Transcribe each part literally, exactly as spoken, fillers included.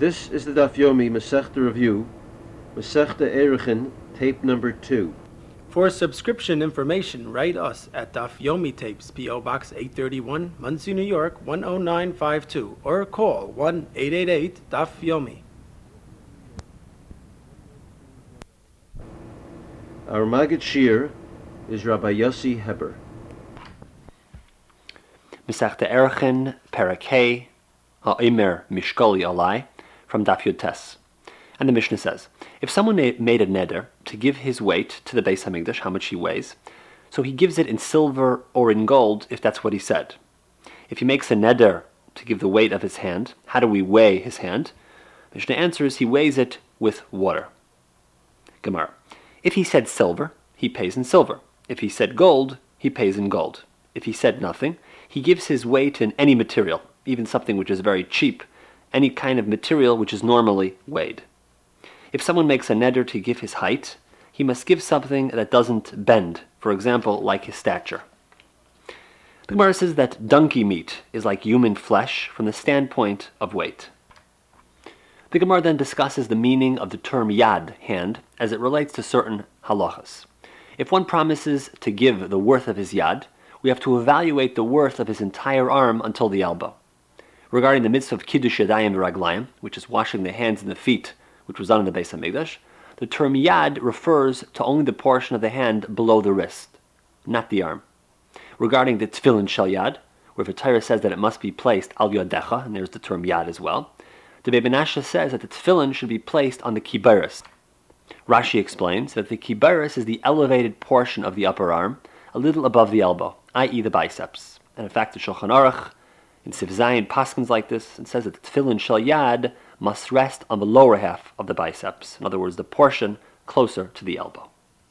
This is the Daf Yomi Masechta Review, Masechta Erechim, tape number two. For subscription information, write us at Daf Yomi Tapes, P O Box eight thirty-one, Monsey, New York one oh nine five two, or call one eight eight eight Daf Yomi. Our Maggid Shir is Rabbi Yossi Heber. Masechta Erechim, Perek Hey, Ha'omer Mishkoli Alai, from Daf Yud Tes. And the Mishnah says, if someone made a neder to give his weight to the Beis Hamikdash, how much he weighs, so he gives it in silver or in gold, if that's what he said. If he makes a neder to give the weight of his hand, how do we weigh his hand? Mishnah answers, he weighs it with water. Gemara. If he said silver, he pays in silver. If he said gold, he pays in gold. If he said nothing, he gives his weight in any material, even something which is very cheap, any kind of material which is normally weighed. If someone makes a neder to give his height, he must give something that doesn't bend, for example, like his stature. The Gemara says that donkey meat is like human flesh from the standpoint of weight. The Gemara then discusses the meaning of the term yad, hand, as it relates to certain halachas. If one promises to give the worth of his yad, we have to evaluate the worth of his entire arm until the elbow. Regarding the mitzvah of kiddush yadayim v'raglayim, which is washing the hands and the feet, which was done in the Beis Hamikdash, the term yad refers to only the portion of the hand below the wrist, not the arm. Regarding the tefillin shel yad, where the Torah says that it must be placed al yadecha, and there's the term yad as well, the Beit Menashe says that the tefillin should be placed on the kibaris. Rashi explains that the kibaris is the elevated portion of the upper arm, a little above the elbow, that is the biceps. And in fact, the Shulchan Aruch in Sif Zayin paskins like this and says that the tefillin shel yad must rest on the lower half of the biceps. In other words, the portion closer to the elbow.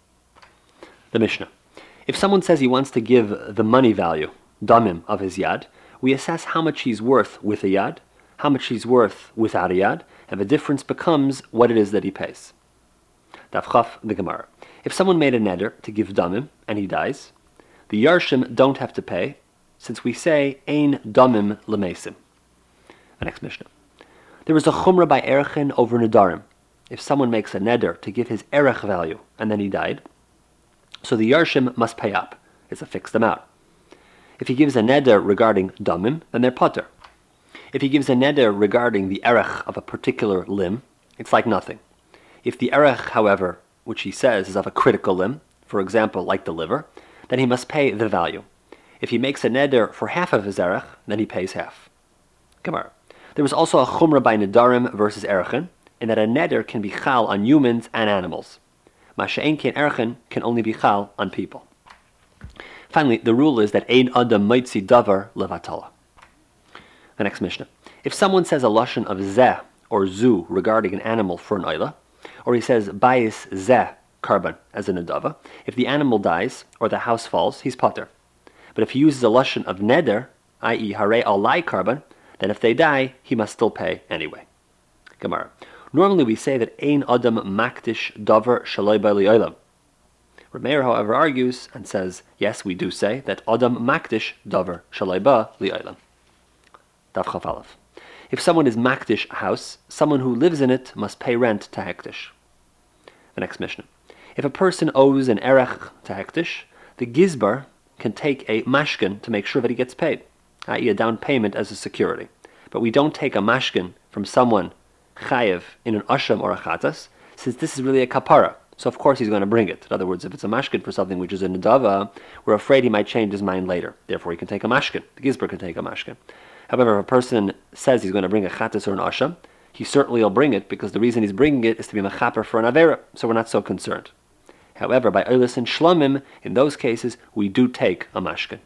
The Mishnah. If someone says he wants to give the money value, damim, of his yad, we assess how much he's worth with a yad, how much he's worth without a yad, and the difference becomes what it is that he pays. Daf Chaf, the Gemara. If someone made a neder to give damim and he dies, the Yarshim don't have to pay, since we say ein damim lemesim. The next Mishnah. There is a chumrah by Erechin over nedarim. If someone makes a neder to give his erech value and then he died, so the Yarshim must pay up. It's a fixed amount. If he gives a neder regarding damim, then they're pater. If he gives a neder regarding the erech of a particular limb, it's like nothing. If the erech, however, which he says is of a critical limb, for example, like the liver, then he must pay the value. If he makes a neder for half of his erech, then he pays half. Gemara. There was also a chumrah by nedarim versus erechin, in that a neder can be chal on humans and animals. Masha'en ken erechin can only be chal on people. Finally, the rule is that ein adam moitzi davar levatala. The next Mishnah. If someone says a lashon of zeh or zu regarding an animal for an oila, or he says bayis zeh karban as in a dava, if the animal dies or the house falls, he's pater. But if he uses a lashon of neder, that is harei alai karban, then if they die, he must still pay anyway. Gemara. Normally we say that ein adam makdish davar shaloi b'li olam. Rameir, however, argues and says, yes, we do say that adam makdish davar shaloi b'li olam. Daf Chaf Aleph. If someone is makdish a house, someone who lives in it must pay rent to hektish. The next Mishnah. If a person owes an erech to hektish, the gizbar can take a mashkin to make sure that he gets paid, that is a down payment as a security. But we don't take a mashkin from someone chayev in an asham or a chatas, since this is really a kapara. So of course he's going to bring it. In other words, if it's a mashkin for something which is a nedava, we're afraid he might change his mind later. Therefore he can take a mashkin. The gizbar can take a mashkin. However, if a person says he's going to bring a chatas or an asham, he certainly will bring it because the reason he's bringing it is to be mechaper for an avera, so we're not so concerned. However, by oilis and shlomim, in those cases, we do take a mashkin.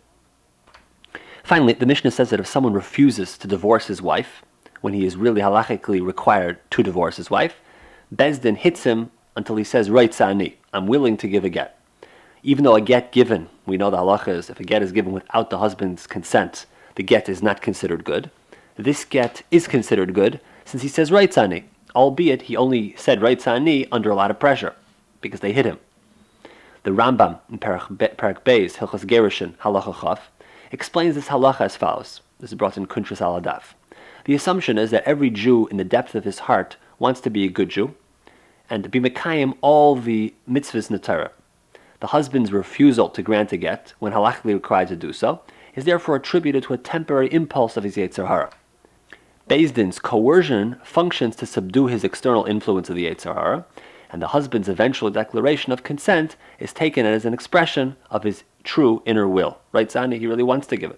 Finally, the Mishnah says that if someone refuses to divorce his wife, when he is really halachically required to divorce his wife, Bezdin hits him until he says, right sa'ani, I'm willing to give a get. Even though a get given, we know the halacha is, if a get is given without the husband's consent, the get is not considered good. This get is considered good since he says right sa'ani, albeit he only said right sa'ani under a lot of pressure, because they hit him. The Rambam in Perek Beis, Hilchos Gerushin, Halacha Chaf, explains this halacha as follows. This is brought in Kuntras Aladaf. The assumption is that every Jew in the depth of his heart wants to be a good Jew and to be mekayim all the mitzvahs in the Torah. The husband's refusal to grant a get, when halachically required to do so, is therefore attributed to a temporary impulse of his Yetzer Hara. Beis Din's coercion functions to subdue his external influence of the Yetzer Hara, and the husband's eventual declaration of consent is taken as an expression of his true inner will. Right, Zani? He really wants to give it.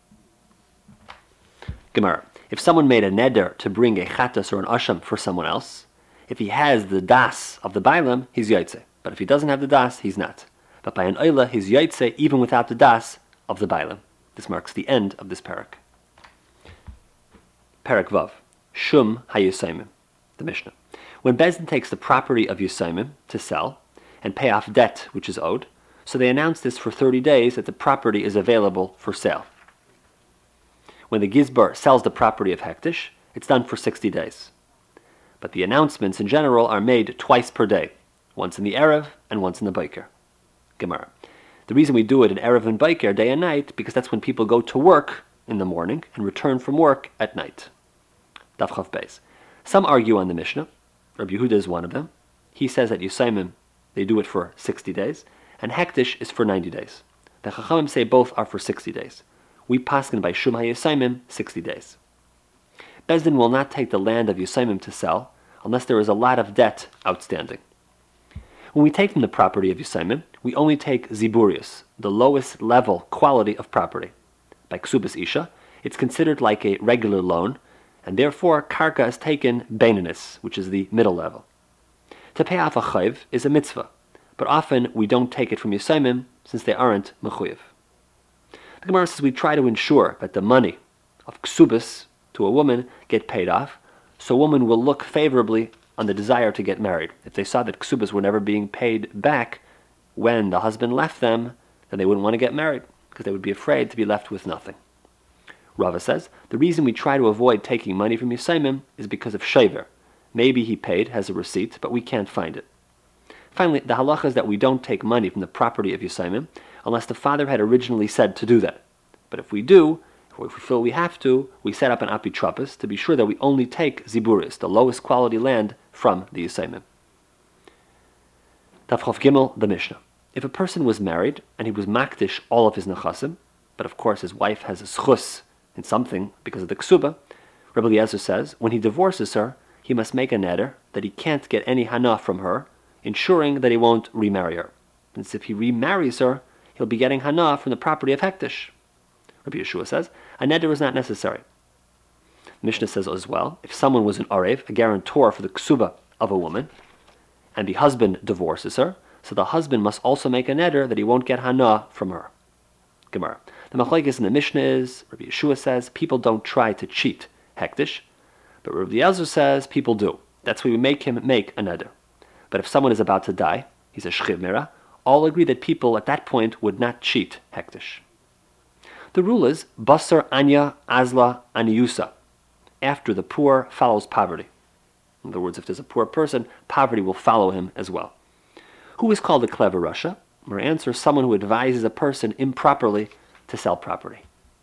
Gemara. If someone made a neder to bring a chatas or an asham for someone else, if he has the das of the bailam, he's yaitse. But if he doesn't have the das, he's not. But by an oila, he's yaitse even without the das of the bailam. This marks the end of this parak. Parak Vav. Shum hayusaimim. The Mishnah. When Beis Din takes the property of Yusaimim to sell and pay off debt which is owed, so they announce this for thirty days that the property is available for sale. When the Gizbar sells the property of Hektish, it's done for sixty days. But the announcements in general are made twice per day, once in the Erev and once in the Baiker. Gemara. The reason we do it in Erev and Baiker, day and night, because that's when people go to work in the morning and return from work at night. Daf Chav Beis. Some argue on the Mishnah. Rabbi Yehuda is one of them. He says that Yusaimim, they do it for sixty days, and Hektish is for ninety days. The Chachamim say both are for sixty days. We paskin by Shum HaYusaimim, sixty days. Beis Din will not take the land of Yusaimim to sell unless there is a lot of debt outstanding. When we take from the property of Yusaimim, we only take Ziburius, the lowest level quality of property. By Ksubas Isha, it's considered like a regular loan, and therefore karka is taken beinanis, which is the middle level. To pay off a chayv is a mitzvah, but often we don't take it from Yusaimim since they aren't mechuyev. The Gemara says we try to ensure that the money of ksubas to a woman get paid off, so a woman will look favorably on the desire to get married. If they saw that ksubas were never being paid back when the husband left them, then they wouldn't want to get married, because they would be afraid to be left with nothing. Rava says, the reason we try to avoid taking money from Yusaimim is because of shaver. Maybe he paid, has a receipt, but we can't find it. Finally, the halacha is that we don't take money from the property of Yusaimim unless the father had originally said to do that. But if we do, or if we feel we have to, we set up an apitropis to be sure that we only take ziburis, the lowest quality land, from the Yusaimim. Taf Chof Gimel, the Mishnah. If a person was married and he was makdish all of his nechasim, but of course his wife has a schus in something because of the ksuba, Rabbi Eliezer says, when he divorces her, he must make a neder that he can't get any hana from her, ensuring that he won't remarry her. Since if he remarries her, he'll be getting hana from the property of Hektish. Rabbi Yeshua says, a neder is not necessary. Mishnah says as well, if someone was an arev, a guarantor for the ksuba of a woman, and the husband divorces her, so the husband must also make a neder that he won't get hana from her. Gemara. The machlokes in the Mishnah is, Rabbi Yeshua says, people don't try to cheat Hektish, but Rabbi Eliezer says people do. That's why we make him make a neder. But if someone is about to die, he's a shchiv mira, all agree that people at that point would not cheat Hektish. The rule is, basar anya azla aniyusa. After the poor follows poverty. In other words, if there's a poor person, poverty will follow him as well. Who is called a clever rasha? Our answer is someone who advises a person improperly to sell property.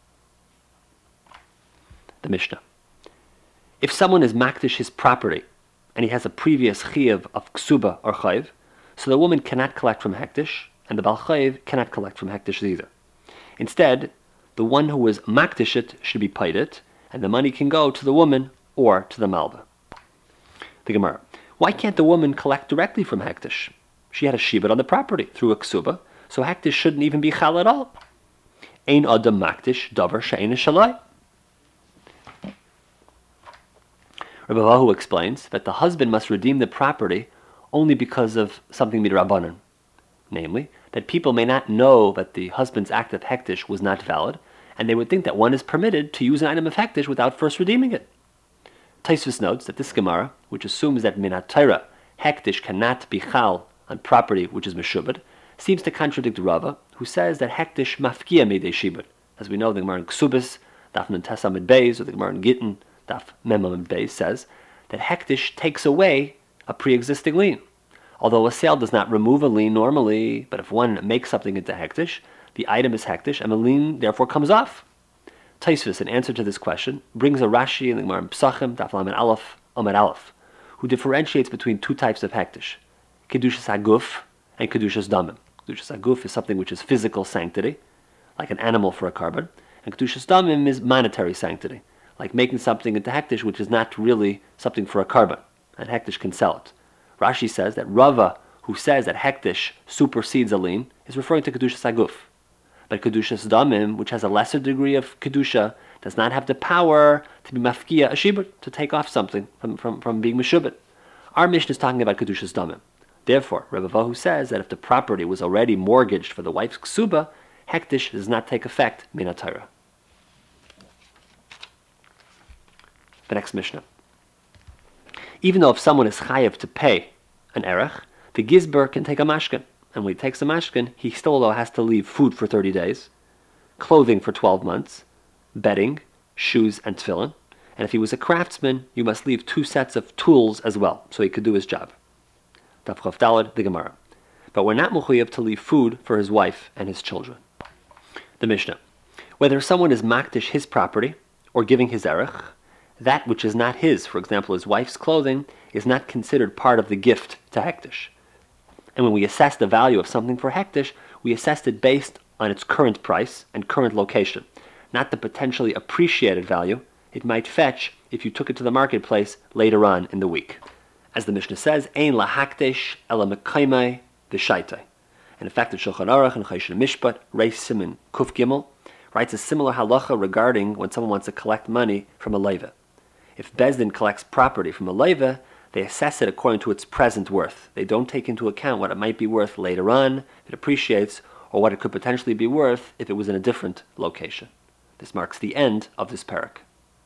The Mishnah. If someone is makdish his property, and he has a previous chiyuv of ksuba or chayv, so the woman cannot collect from hektish, and the bal chayv cannot collect from hektish either. Instead, the one who was makdish it should be paid it, and the money can go to the woman or to the malba. The Gemara. Why can't the woman collect directly from hektish? She had a shibud on the property through a ksuba, so hektish shouldn't even be chal at all. Ein adam makdish davar she'ein shalai. Rabbi Vahu explains that the husband must redeem the property only because of something midrabanan, namely, that people may not know that the husband's act of hektish was not valid, and they would think that one is permitted to use an item of hektish without first redeeming it. Taisvis notes that this Gemara, which assumes that minat Torah, hektish cannot be chal on property which is meshubad, seems to contradict Rava, who says that hektish mafkia midei shibud. As we know, the Gemara in Ksubis, Daf Nun Tes Amud Beis, or the Gemara in Gittin, Daf Mem Amud Beis, says that hektish takes away a pre-existing lien. Although a sale does not remove a lien normally, but if one makes something into hektish, the item is hektish, and the lien therefore comes off. Taisvis, in answer to this question, brings a Rashi in the Gemara Pesachim, Daf Lamed Aleph, Amud Aleph, who differentiates between two types of hektish, Kedushas Haguf and Kedushas Damim. Kedushas Haguf is something which is physical sanctity, like an animal for a carbon, and Kedushas Damim is monetary sanctity, like making something into hektish which is not really something for a carbon, and hektish can sell it. Rashi says that Rava, who says that hektish supersedes a lien, is referring to Kedushas Haguf. But Kedushas Damim, which has a lesser degree of Kedusha, does not have the power to be mafkia a shibud, to take off something from, from, from being meshubit. Our mission is talking about Kedushas Damim. Therefore, Rebbe Vahu says that if the property was already mortgaged for the wife's ksuba, hektish does not take effect min haTorah. The next Mishnah. Even though if someone is chayav to pay an erech, the gizber can take a mashkin. And when he takes a mashkin, he still though has to leave food for thirty days, clothing for twelve months, bedding, shoes, and tefillin. And if he was a craftsman, you must leave two sets of tools as well, so he could do his job. Daf Chav Daled, the Gemara. But we're not mechuyev to leave food for his wife and his children. The Mishnah. Whether someone is makdish his property or giving his erech, that which is not his, for example his wife's clothing, is not considered part of the gift to hektish. And when we assess the value of something for hektish, we assess it based on its current price and current location, not the potentially appreciated value it might fetch if you took it to the marketplace later on in the week. As the Mishnah says, Ein lahaktish ela mekaimai v'shaitai. And in fact, the Shulchan Aruch and Choshen Mishpat, Reis Siman Kuf Gimel, writes a similar halacha regarding when someone wants to collect money from a leva. If Bezdin collects property from a leva, they assess it according to its present worth. They don't take into account what it might be worth later on, if it appreciates, or what it could potentially be worth if it was in a different location. This marks the end of this parak.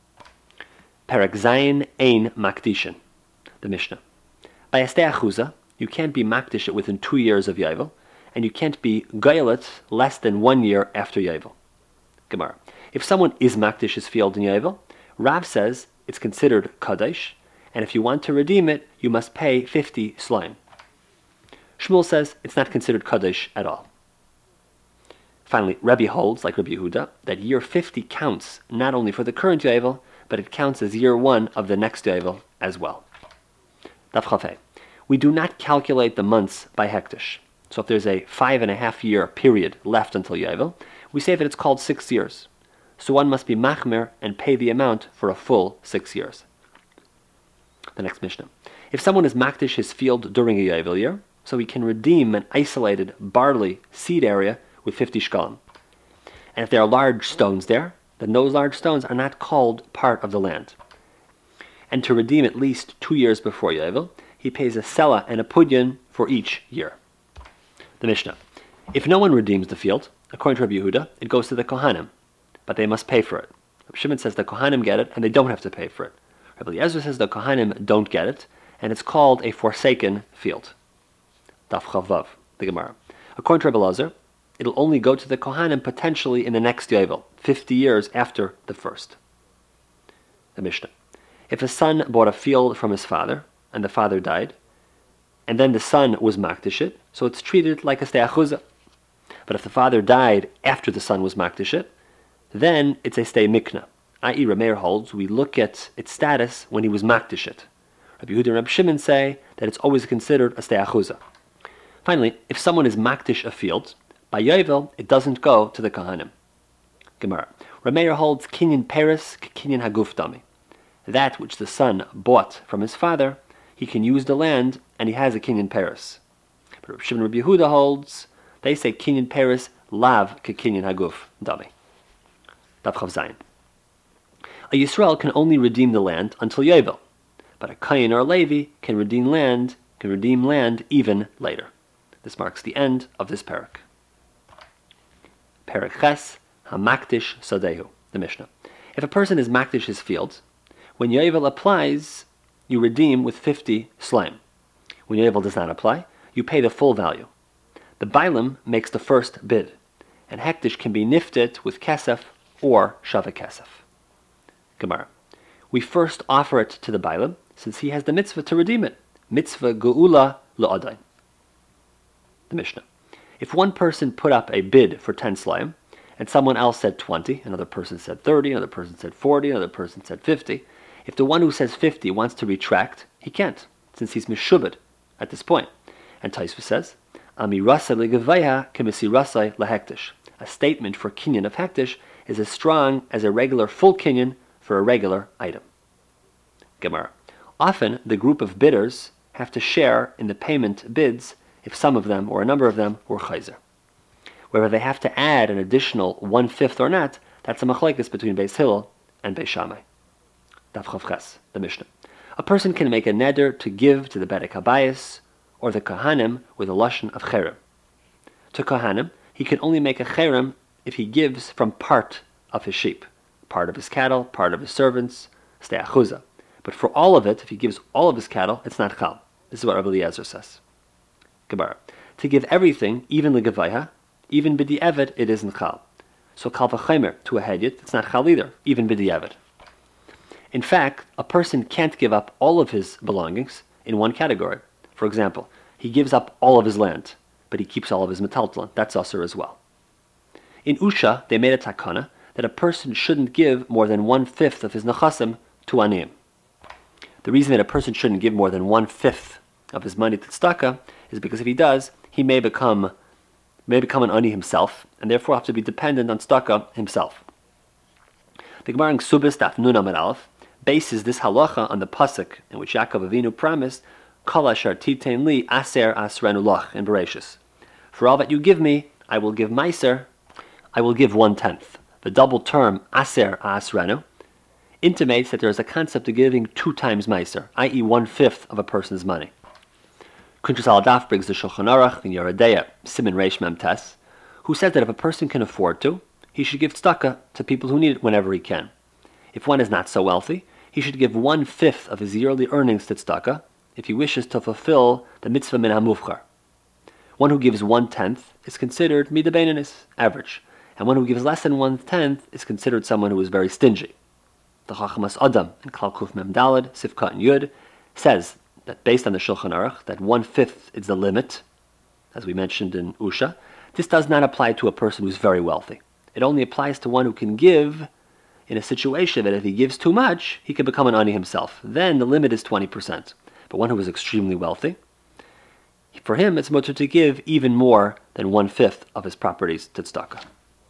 Parak Zayin Ein Makdishin, the Mishnah. By a stei achuza, you can't be makdish it within two years of Yovel, and you can't be goyelet less than one year after Yovel. Gemara. If someone is makdish his field in Yovel, Rav says it's considered kadosh, and if you want to redeem it, you must pay fifty slaim. Shmuel says it's not considered kadosh at all. Finally, Rebbe holds, like Rabbi Yehuda, that year fifty counts not only for the current Yovel, but it counts as year one of the next Yovel as well. Daf Chafei. We do not calculate the months by hektish. So if there's a five and a half year period left until Yovel, we say that it's called six years. So one must be machmer and pay the amount for a full six years. The next Mishnah. If someone is makdish his field during a Yovel year, so he can redeem an isolated barley seed area with fifty shkalim. And if there are large stones there, then those large stones are not called part of the land. And to redeem at least two years before Yovel, he pays a sela and a pudyan for each year. The Mishnah. If no one redeems the field, according to Rabbi Yehuda, it goes to the Kohanim, but they must pay for it. Rabbi Shimon says the Kohanim get it, and they don't have to pay for it. Rabbi Eliezer says the Kohanim don't get it, and it's called a forsaken field. Daf Chavav, the Gemara. According to Rabbi Eliezer, it'll only go to the Kohanim potentially in the next Yovel, fifty years after the first. The Mishnah. If a son bought a field from his father, and the father died, and then the son was makdish it, so it's treated like a stei achuza. But if the father died after the son was makdish it, then it's a stei mikna, that is. Rameir holds we look at its status when he was makdish it. Rabbi Yehuda and Rabbi Shimon say that it's always considered a stei achuza. Finally, if someone is makdish a field, by Yovel it doesn't go to the Kohanim. Gemara. Rameir holds kinyan peres kinyan haguf dami. That which the son bought from his father, he can use the land and he has a kinyan peres. But Rabbi Shimon and Rabbi Yehuda holds, they say kinyan peres lav ke kinyan haguf dami. Daf Chav Zayin. A Yisrael can only redeem the land until Yovel, but a Kayin or a Levi can redeem land, can redeem land even later. This marks the end of this parak. Parak Ches Hamakdish Sadehu, the Mishnah. If a person is makdish his fields, when Yovel applies, you redeem with fifty slaim. When Yovel does not apply, you pay the full value. The Bailam makes the first bid, and hektish can be nifted with kesef or shaveh kesef. Gemara. We first offer it to the Bailam, since he has the mitzvah to redeem it. Mitzvah geula le'adain. The Mishnah. If one person put up a bid for ten slaim, and someone else said twenty, another person said thirty, another person said forty, another person said fifty. If the one who says fifty wants to retract, he can't, since he's mishubed at this point. And Taisva says, Ami rasa legavaya kemisi rasai lahektish. A statement for kinyan of hektish is as strong as a regular full kinyan for a regular item. Gemara. Often, the group of bidders have to share in the payment bids if some of them, or a number of them, were chayzer. Whether they have to add an additional one-fifth or not, that's a machlekes between Beis Hillel and Beis Shammai. Daf Chav Ches, the Mishnah. A person can make a neder to give to the Bedek Habayis or the Kohanim with a lashon of cherem. To Kohanim, he can only make a cherem if he gives from part of his sheep, part of his cattle, part of his servants, stei achuzah. But for all of it, if he gives all of his cattle, it's not chal. This is what Rabbi Eliezer says. Gemara. To give everything, even legavayha, even b'di'evet, it isn't chal. So kal v'chaymer, to a hedyet, it's not chal either, even b'di'evet. In fact, a person can't give up all of his belongings in one category. For example, he gives up all of his land, but he keeps all of his metaltalon. That's usher as well. In Usha, they made a takana that a person shouldn't give more than one-fifth of his nechasim to aniyim. The reason that a person shouldn't give more than one-fifth of his money to tzedakah is because if he does, he may become may become an ani himself, and therefore have to be dependent on tzedakah himself. The Gemara in Ksubis Daf Nun Amud Aleph bases this halacha on the pasuk in which Yaakov Avinu promised, Kol asher titein li aser asrenu lach in Bereshis. For all that you give me, I will give meiser, I will give one-tenth. The double term aser asrenu intimates that there is a concept of giving two times meiser, that is one-fifth of a person's money. Kuntrus al-Daf brings the Shulchan Aruch in Yeredeya, Siman Reish Mem Tes, who says that if a person can afford to, he should give tzedakah to people who need it whenever he can. If one is not so wealthy, he should give one-fifth of his yearly earnings to tzedakah if he wishes to fulfill the mitzvah min hamufchar. One who gives one-tenth is considered midabeinanis, average, and one who gives less than one-tenth is considered someone who is very stingy. The Chachmas Adam in Klal Kuf Mem Daled, Sifkat and Yud, says that based on the Shulchan Aruch, that one-fifth is the limit, as we mentioned in Usha. This does not apply to a person who's very wealthy. It only applies to one who can give in a situation that if he gives too much, he can become an ani himself. Then the limit is twenty percent. But one who is extremely wealthy, for him it's mutter to give even more than one-fifth of his properties to tzedakah.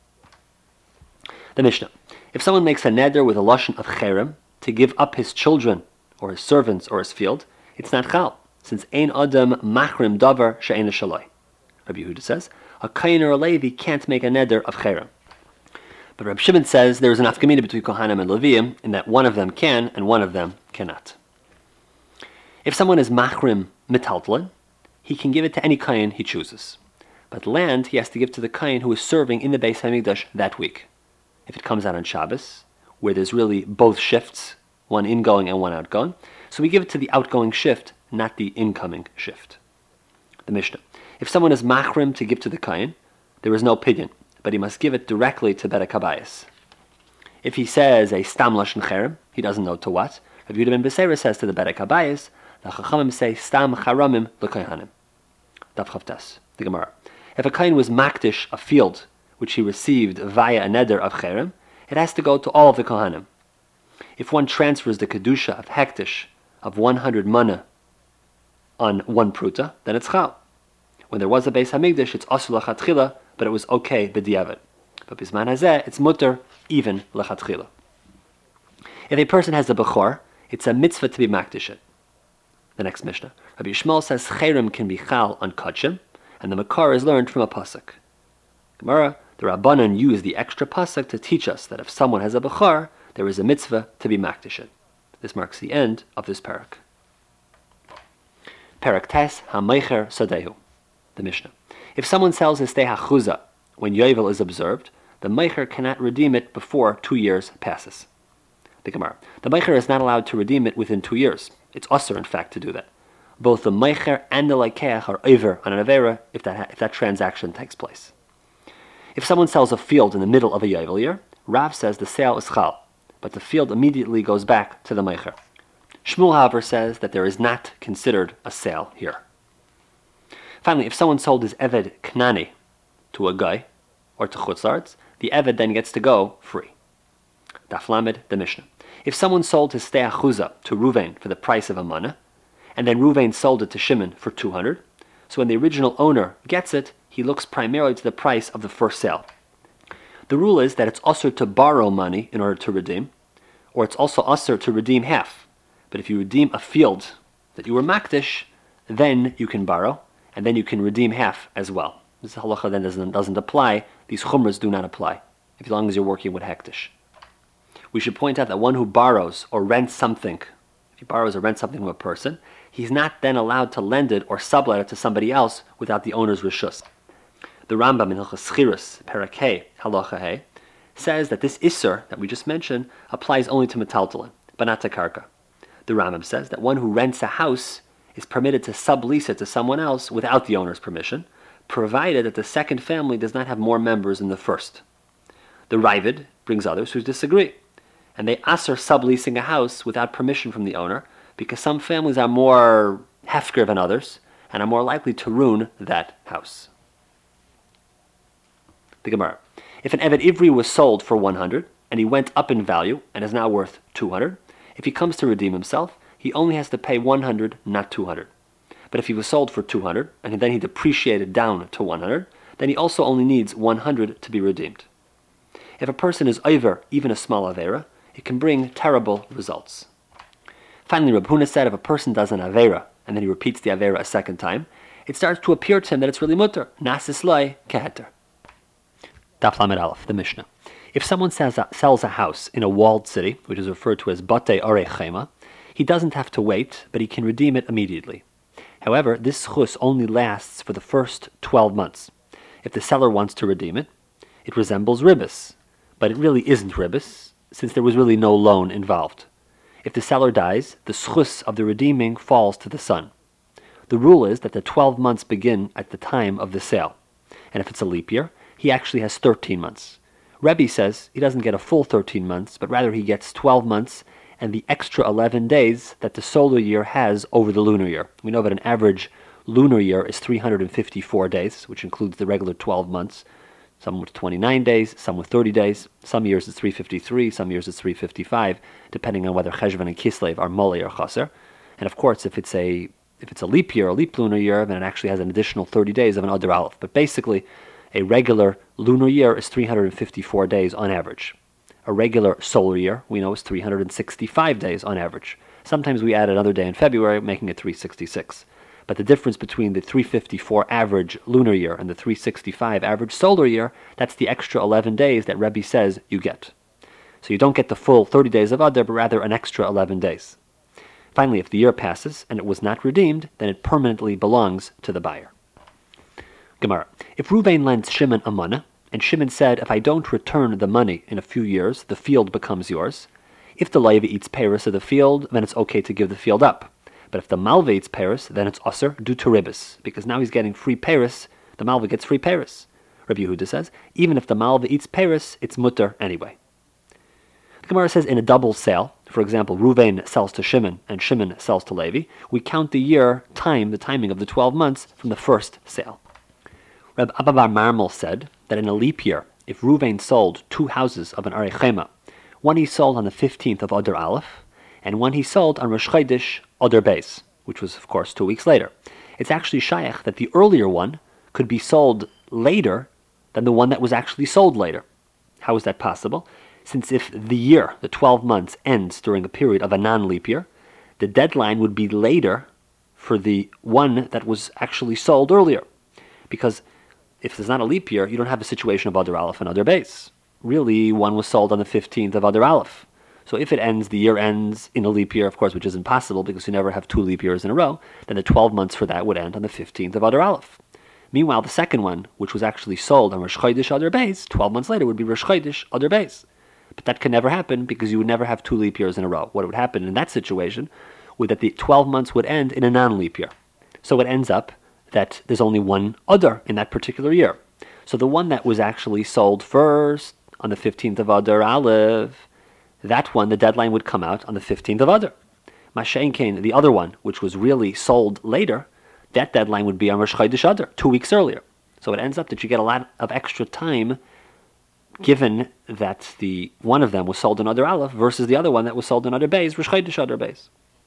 The Mishnah. If someone makes a neder with a lashon of cherem to give up his children or his servants or his field, it's not chal, since ein adam machrim davar she'ein shaloi. Rabbi Yehuda says, a kohen or a levi can't make a neder of cherem. But Rabbi Shimon says there is an afkamina between kohanim and leviim in that one of them can and one of them cannot. If someone is machrim metaltalin, he can give it to any kohen he chooses. But land he has to give to the kohen who is serving in the Beis Hamikdash that week. If it comes out on Shabbos, where there's really both shifts, one ingoing and one outgoing, so we give it to the outgoing shift, not the incoming shift. The Mishnah. If someone is machrim to give to the kohen, there is no pidyon, but he must give it directly to Bedek Habayis. If he says a stam lashon cherem, he doesn't know to what. Rabbi Yehuda ben Beseira says to the Bedek Habayis, the Chachamim say stam charamim l'kohanim. Daf Chav Tes, the Gemara. If a kohen was makdish a field which he received via a neder of cherem, it has to go to all of the kohanim. If one transfers the kedusha of hektish of one hundred mana on one pruta, then it's chal. When there was a Beis Hamikdash, it's asur lachatchila, but it was okay b'diavad. But bisman hazeh, it's mutter even lachatchila. If a person has a bechor, it's a mitzvah to be makdish it. The next Mishnah. Rabbi Yishmael says cherem can be chal on kodshim, and the makar is learned from a pasuk. Gemara, the Rabbanan use the extra pasuk to teach us that if someone has a bechor, there is a mitzvah to be makdish it. This marks the end of this parak. Parak Tes HaMeicher Sadehu. The Mishnah. If someone sells his stei hachuzah when Yovel is observed, the Meicher cannot redeem it before two years passes. The Gemara. The Meicher is not allowed to redeem it within two years. It's usher, in fact, to do that. Both the Meicher and the Leikeach are over on an Avera if that, ha- if that transaction takes place. If someone sells a field in the middle of a Yovel year, Rav says the sale is chal, but the field immediately goes back to the Meicher. Shmuel, however, says that there is not considered a sale here. Finally, if someone sold his Eved Knani to a guy or to Chutz La'aretz, the Eved then gets to go free. Daf Lamed, the Mishnah. If someone sold his Stei Achuzah to Ruvain for the price of a mana, and then Ruvain sold it to Shimon for two hundred, so when the original owner gets it, he looks primarily to the price of the first sale. The rule is that it's also to borrow money in order to redeem, or it's also also to redeem half. But if you redeem a field that you were makdish, then you can borrow, and then you can redeem half as well. This halacha then doesn't, doesn't apply. These chumras do not apply, as long as you're working with hektish. We should point out that one who borrows or rents something, if he borrows or rents something from a person, he's not then allowed to lend it or sublet it to somebody else without the owner's reshus. The Rambam in Hilchos Schirus, Perek Hey, Halacha Hey, says that this Isser that we just mentioned applies only to metaltalin, but not to karka. The Rambam says that one who rents a house is permitted to sublease it to someone else without the owner's permission, provided that the second family does not have more members than the first. The Ravid brings others who disagree, and they assur subleasing a house without permission from the owner, because some families are more hefker than others, and are more likely to ruin that house. The Gemara. If an Eved Ivri was sold for one hundred, and he went up in value, and is now worth two hundred, if he comes to redeem himself, he only has to pay one hundred, not two hundred. But if he was sold for two hundred, and then he depreciated down to one hundred, then he also only needs one hundred to be redeemed. If a person is over even a small avera, it can bring terrible results. Finally, Reb Huna said if a person does an avera, and then he repeats the avera a second time, it starts to appear to him that it's really mutter, nasis loy keheter. Daf Lamed Aleph, the Mishnah. If someone sells a, sells a house in a walled city, which is referred to as Batei Orei Chema, he doesn't have to wait, but he can redeem it immediately. However, this chus only lasts for the first twelve months. If the seller wants to redeem it, it resembles ribbis, but it really isn't ribbis, since there was really no loan involved. If the seller dies, the schus of the redeeming falls to the son. The rule is that the twelve months begin at the time of the sale, and if it's a leap year, he actually has thirteen months. Rebbe says he doesn't get a full thirteen months, but rather he gets twelve months and the extra eleven days that the solar year has over the lunar year. We know that an average lunar year is three hundred fifty-four days, which includes the regular twelve months. Some with twenty-nine days, some with thirty days. Some years it's three hundred fifty-three, some years it's three hundred fifty-five, depending on whether Cheshvan and Kislev are Molei or Chaser. And of course, if it's a if it's a leap year, a leap lunar year, then it actually has an additional thirty days of an Adar Aleph. But basically, a regular lunar year is three hundred fifty-four days on average. A regular solar year, we know, is three hundred sixty-five days on average. Sometimes we add another day in February, making it three hundred sixty-six. But the difference between the three hundred fifty-four average lunar year and the three hundred sixty-five average solar year, that's the extra eleven days that Rebbe says you get. So you don't get the full thirty days of Adar, but rather an extra eleven days. Finally, if the year passes and it was not redeemed, then it permanently belongs to the buyer. Gemara. If Ruvain lends Shimon a mana, and Shimon said, if I don't return the money in a few years, the field becomes yours. If the Levi eats Paris of the field, then it's okay to give the field up. But if the Malva eats Paris, then it's Osir due to Ribbis, because now he's getting free Paris, the Malva gets free Paris. Rabbi Yehuda says, even if the Malva eats Paris, it's mutter anyway. The Gemara says in a double sale, for example, Ruvain sells to Shimon and Shimon sells to Levi, we count the year time, the timing of the twelve months from the first sale. Reb Abba bar Marmel said that in a leap year, if Ruvain sold two houses of an Orei Chema, one he sold on the fifteenth of Adar Aleph, and one he sold on Rosh Chodesh Adar Beis, which was, of course, two weeks later. It's actually shayach that the earlier one could be sold later than the one that was actually sold later. How is that possible? Since if the year, the twelve months, ends during a period of a non-leap year, the deadline would be later for the one that was actually sold earlier. Because if there's not a leap year, you don't have a situation of Adar Aleph and Adar Beis. Really, one was sold on the fifteenth of Adar Aleph. So if it ends, the year ends in a leap year, of course, which is impossible because you never have two leap years in a row, then the twelve months for that would end on the fifteenth of Adar Aleph. Meanwhile, the second one, which was actually sold on Rosh Chodesh Adar Beis, twelve months later would be Rosh Chodesh Adar Beis. But that can never happen because you would never have two leap years in a row. What would happen in that situation would that the twelve months would end in a non-leap year. So it ends up that there's only one Adar in that particular year. So the one that was actually sold first on the fifteenth of Adar Aleph, that one, the deadline would come out on the fifteenth of Adar. Mashen Kain, the other one, which was really sold later, that deadline would be on Rosh Chodesh Adar, two weeks earlier. So it ends up that you get a lot of extra time given that the one of them was sold in Adar Aleph versus the other one that was sold in Adar Beis, Rosh Chodesh Adar Beis.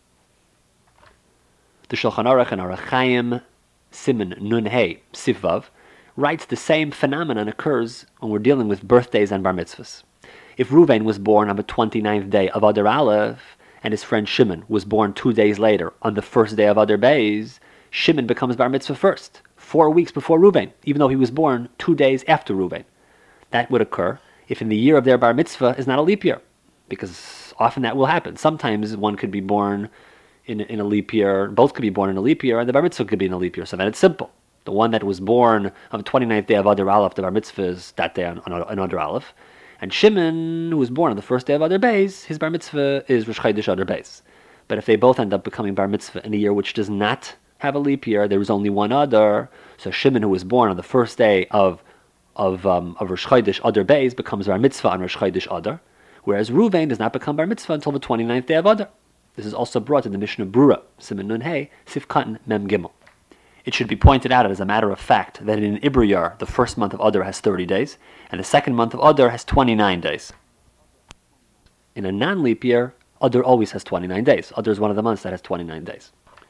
The Shulchan Aruch and Orach Chaim Siman Nun Hey Sivvav writes the same phenomenon occurs when we're dealing with birthdays and bar mitzvahs. If Reuven was born on the twenty-ninth day of Adar Aleph, and his friend Shimon was born two days later on the first day of Adar Beis, Shimon becomes bar mitzvah first, four weeks before Reuven, even though he was born two days after Reuven. That would occur if in the year of their bar mitzvah is not a leap year, because often that will happen. Sometimes one could be born in, in a leap year, both could be born in a leap year, and the bar mitzvah could be in a leap year, so then it's simple. The one that was born on the twenty-ninth day of Adar Aleph, the bar mitzvah is that day on, on, on Adar Aleph. And Shimon, who was born on the first day of Adar Beis, his bar mitzvah is Rosh Chodesh Adar Beis. But if they both end up becoming bar mitzvah in a year which does not have a leap year, there was only one Adar, so Shimon, who was born on the first day of of um, of Rosh Chodesh Adar Beis, becomes bar mitzvah on Rosh Chodesh Adar, whereas Reuven does not become bar mitzvah until the twenty-ninth day of Adar. This is also brought in the Mishnah Brura, Siman Nun Hey, Sif Katan Mem Gimel. It should be pointed out as a matter of fact that in Ibriyar, the first month of Adar has thirty days, and the second month of Adar has twenty-nine days. In a non-leap year, Adar always has twenty-nine days. Adar is one of the months that has twenty-nine days.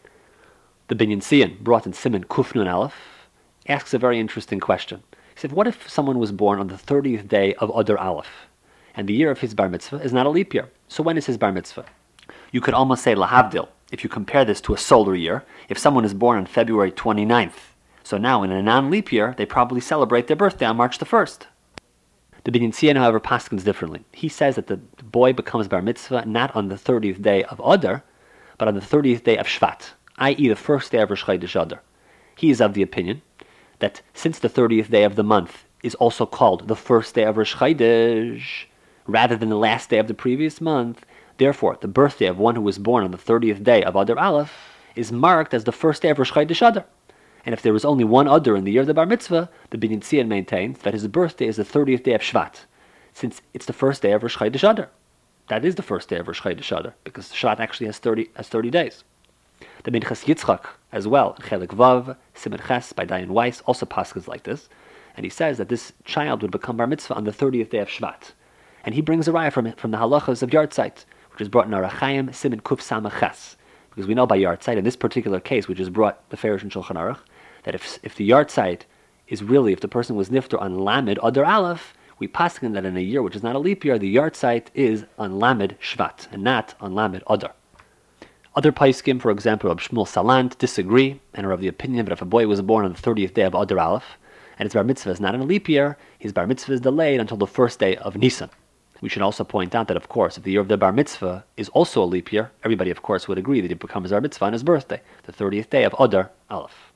The Binyan Siyan, brought in Siman Kuf Nun Aleph, asks a very interesting question. He said, what if someone was born on the thirtieth day of Adar Aleph, and the year of his bar mitzvah is not a leap year? So when is his bar mitzvah? You could almost say lahavdil, if you compare this to a solar year. If someone is born on February twenty-ninth, so now in a non-leap year, they probably celebrate their birthday on March the first. The Binyan Siyan, however, paskins differently. He says that the boy becomes bar mitzvah not on the thirtieth day of Adar, but on the thirtieth day of Shvat, that is the first day of Rosh Chodesh Adar. He is of the opinion that since the thirtieth day of the month is also called the first day of Rosh Chodesh, rather than the last day of the previous month, therefore the birthday of one who was born on the thirtieth day of Adar Aleph is marked as the first day of Rosh Chodesh Adar. And if there was only one Adar in the year of the bar mitzvah, the Binyan Siyan maintains that his birthday is the thirtieth day of Shvat, since it's the first day of Rosh Chodesh Adar. That is the first day of Rosh Chodesh Adar, because Shvat actually has thirty, has thirty days. The Minchas Yitzchak, as well, Chelik Vav, Siman Ches, by Dayan Weiss, also paskins like this, and he says that this child would become bar mitzvah on the thirtieth day of Shvat. And he brings a raya from, from the halachas of Yartzeit, which is brought in Orach Chaim, Siman Kuf Samach Ches, because we know by Yartzeit, in this particular case, which is brought the Farish and Shulchan Aruch, that if if the Yartzeit is really, if the person was nifter on Lamed Adar Aleph, we paskin that in a year which is not a leap year, the Yartzeit is on Lamed Shvat, and not on Lamed Adar. Other Paiskim, for example, Reb Shmuel Salant, disagree, and are of the opinion that if a boy was born on the thirtieth day of Adar Aleph, and his bar mitzvah is not in a leap year, his bar mitzvah is delayed until the first day of Nisan. We should also point out that, of course, if the year of the bar mitzvah is also a leap year, everybody, of course, would agree that he becomes bar mitzvah on his birthday, the thirtieth day of Adar Aleph.